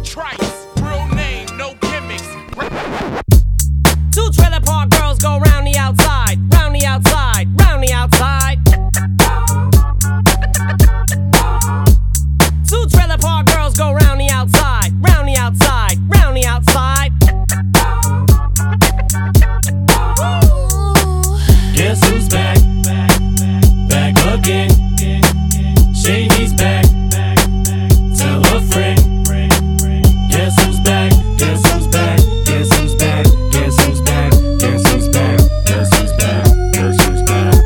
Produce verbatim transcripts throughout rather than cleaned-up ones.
Trice, real name, no gimmicks. Two trailer park girls go round the outside, round the outside, round the outside. Two trailer park girls go round the outside, round the outside, round the outside. Guess who's back? Back again. Shady's back. Tell a friend. Guess who's back? Guess who's back? Guess who's back? Guess who's back? Guess who's back? Guess who's back? Guess who's back?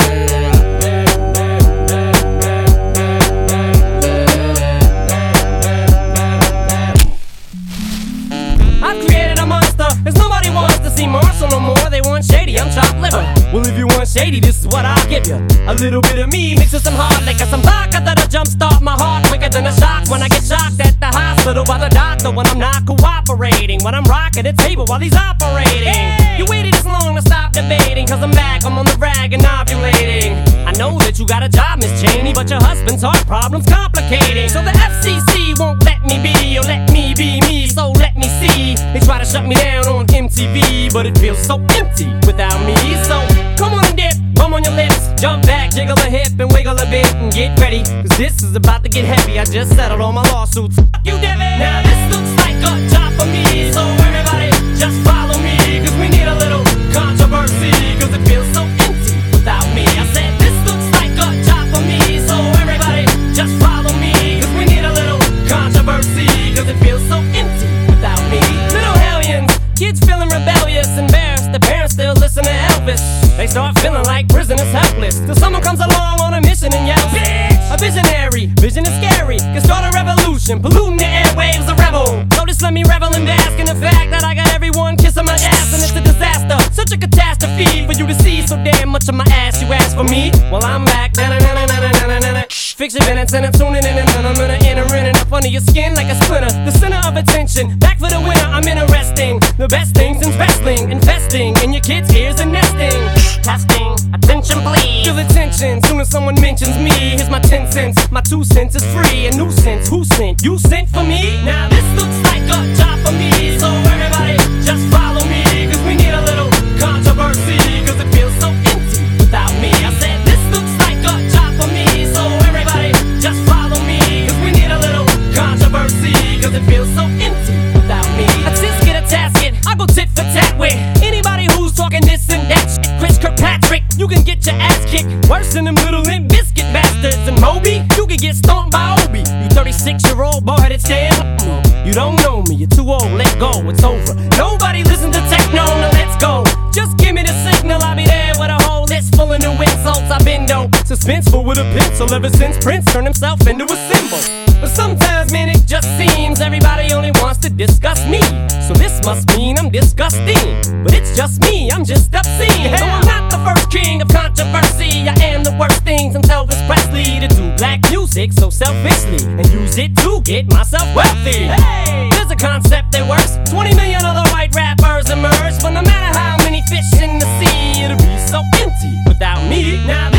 I've created a monster, cause nobody wants to see Marshall no more. They want Shady, I'm chopped liver. Well, if you want Shady, this is what I'll give you. A little bit of me mixed with some hard liquor, some vodka that'll jumpstart my heart quicker than a shock when I get shocked at the hospital by the doctor when I'm not cooperating, when I'm rocking the table while he's operating. Hey! You waited this long to stop debating, cause I'm back, I'm on the rag and ovulating. I know that you got a job, Miss Cheney, but your husband's heart problem's complicating. So the F C C won't let me be, or let me be me, so let me see. They try to shut me down on M T V, but it feels so empty without me. So come on and dip, bum on your lips, jump back, jiggle a hip and wiggle a bit and get ready, cause this is about to get heavy. I just settled all my lawsuits. Fuck you, Devin. Now this looks like a job for me, so everybody just follow me, cause we need a little controversy, cause it feels so empty without me. I said this looks like a job for me, so everybody just follow me, cause we need a little controversy, cause it feels so empty without me. Little hellions, kids feeling rebellious, embarrassed, the parents still listen to Elvis. They start feeling like prisoners helpless, till someone comes along on a mission and yells, bitch! A visionary, vision is scary, can start a revolution, polluting the airwaves, a rebel. So just let me revel and bask in the fact that I got everyone kissing my ass, and it's a disaster, such a catastrophe for you to see so damn much of my ass. You ask for me, well I'm back. Fix your minutes and I'm tuning in, and then I'm gonna enter in and up under your skin like a splinter. The center of attention, back for the winner. I'm interesting, the best things in wrestling, investing in your kids' ears and nesting. Testing, attention please. Feel the tension, soon as someone mentions me. Here's my ten cents, my two cents is free. A nuisance, who sent? You sent for me? Now this looks like a job for me, so everybody just follow me, cause we need a little controversy, cause it feels so empty without me. I said this looks like a job for me, so everybody just follow me, cause we need a little controversy, cause it feels so empty without me. A tisket, a tasket, I go tit for tat with anybody who's talking this and that shit. Chris Kirkpatrick, you can get your ass kicked worse than them little Limp Bizkit bastards. And Moby, you can get stomped by Obi. You thirty-six year old boy headed stand. You don't know me, you're too old, let go, it's over. Nobody listen to techno, now let's go. Just give me the signal, I'll be there with a whole list full of new insults. I've been dope, suspenseful with a pencil ever since Prince turned himself into a symbol. But sometimes, man, it just seems everybody only wants to discuss me. So this must mean I'm disgusting. But it's just me, I'm just obscene. Though I'm not the first king of controversy, I am the worst thing since Elvis Presley to do black music so selfishly and use it to get myself wealthy. Hey, there's a concept that works. twenty million other white rappers emerge, but no matter how many fish in the sea, it'll be so empty without me. Now